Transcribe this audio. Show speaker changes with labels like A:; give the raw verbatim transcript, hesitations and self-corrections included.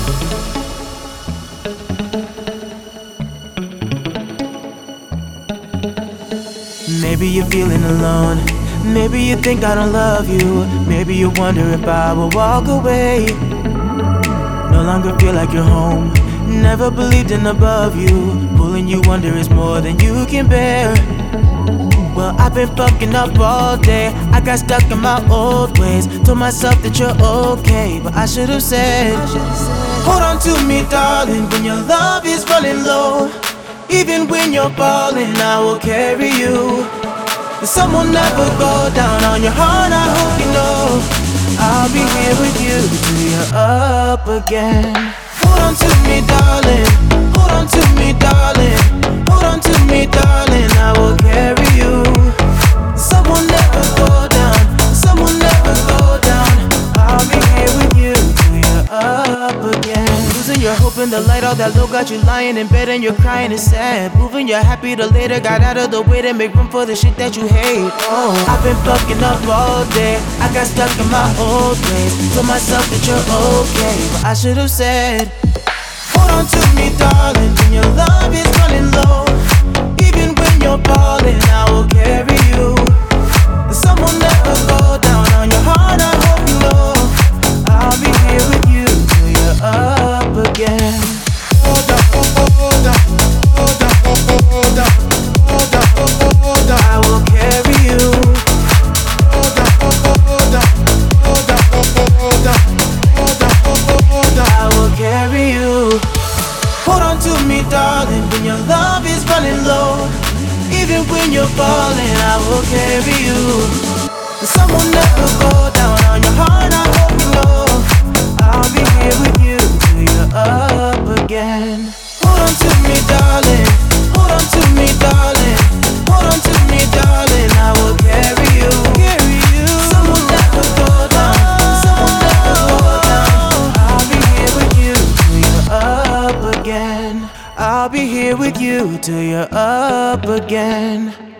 A: Maybe you're feeling alone. Maybe you think I don't love you. Maybe you wonder if I will walk away. No longer feel like you're home. Never believed in above you. Pulling you under is more than you can bear. Well, I've been fucking up all day. I got stuck in my old ways. Told myself that you're okay, but I should've said, hold on to me, darling, when your love is running low. Even when you're falling, I will carry you. The sun will never go down on your heart, I hope you know. I'll be here with you till you're up again. Hold on to me, darling. Hold on to me, darling. Hold on to me, darling. I will carry you. The sun will never go down. The sun will never go down. I'll be here with you till you're up again. Losing your hope in the light, all that low got you lying in bed and you're crying, it's sad. Moving you're happy to later, got out of the way to make room for the shit that you hate. Oh, I've been fucking up all day. I got stuck in my old ways. Told myself that you're okay, but I should've said, hold on to me, darling, when your love is running low. Even when you're falling, I will carry you. The sun will never go down on your heart, I hope you know. I'll be here with you till you're up again. Hold up, hold up, hold up, hold up, hold up, hold up. I will carry you. Hold up, hold up, hold up, hold up, hold up, hold up. I will carry you. Hold on to me, darling, when your love is running low. Even when you're falling, I will carry you. The sun will never go down on your heart, I hope you know. I'll be here with you till you're up again. Hold on to me, darling. Hold on to me, darling. Hold on to me, darling. I will carry you. Carry you. The sun will never go down. The sun will never go down. I'll be here with you till you're up again. I'll be here with you till you're up again.